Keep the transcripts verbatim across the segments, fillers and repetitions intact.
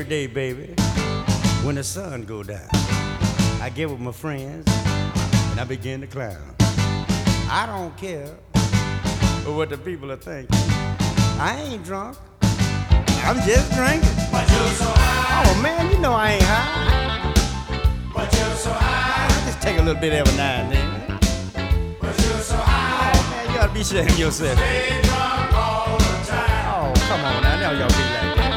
day, baby, when the sun go down, I get with my friends and I begin to clown. I don't care what the people are thinking. I ain't drunk, I'm just drinking. But you're so high. Oh man, you know I ain't high. But you're so high. I just take a little bit every now and then. But you're so high. Oh man, you ought to be ashamed of yourself. Stay drunk all the time. Oh, come on now, now y'all be like that.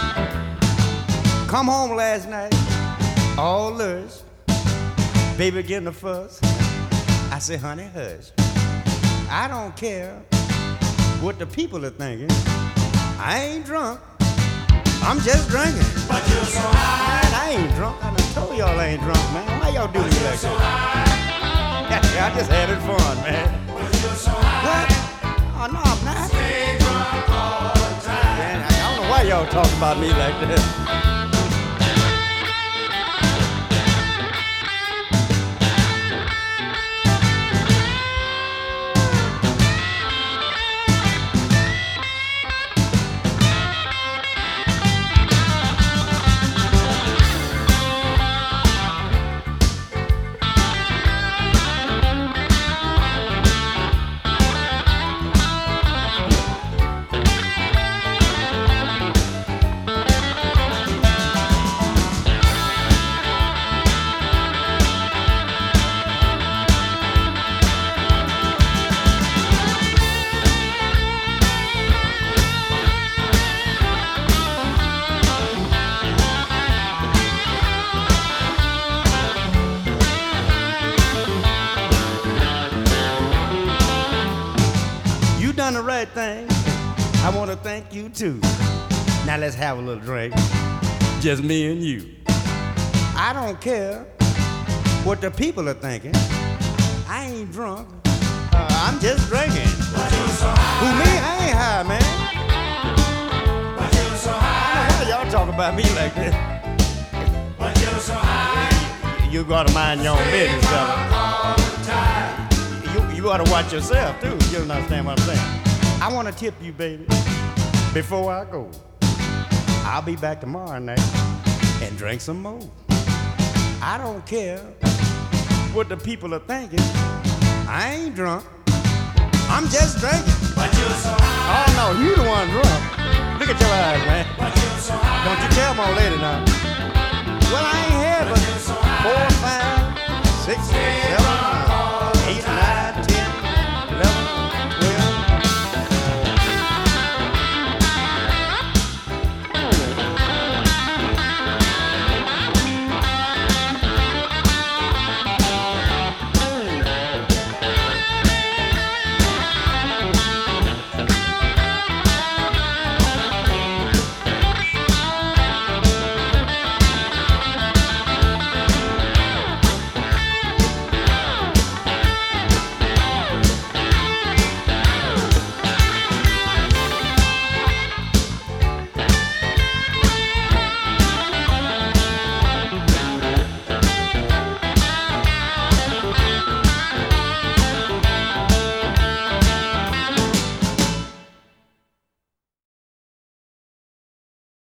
Come home last night, all lush. Baby getting a fuss. I say, honey, hush. I don't care what the people are thinking. I ain't drunk, I'm just drinking. But you're so high. Man, I ain't drunk. I done told y'all I ain't drunk, man. Why y'all do me like that? So high. I just had it fun, man. But you're so high. What? Oh, no, I'm not. Stay drunk all the time. Man, I don't know why y'all talking about me like that. Done the right thing. I want to thank you too. Now let's have a little drink. Just me and you. I don't care what the people are thinking. I ain't drunk. Uh, I'm just drinking. But you're so high. Who me? I ain't high, man. But you're so high. Why y'all talk about me like that? But you're so high. You gotta mind your own business, fella. All the time. You, you ought to watch yourself too. You don't understand what I'm saying. I want to tip you, baby, before I go. I'll be back tomorrow night and drink some more. I don't care what the people are thinking. I ain't drunk. I'm just drinking. But you're so high. Oh no, you the one drunk. Look at your eyes, man. But you're so high. Don't you tell my lady now. Well, I ain't had but four, five, six,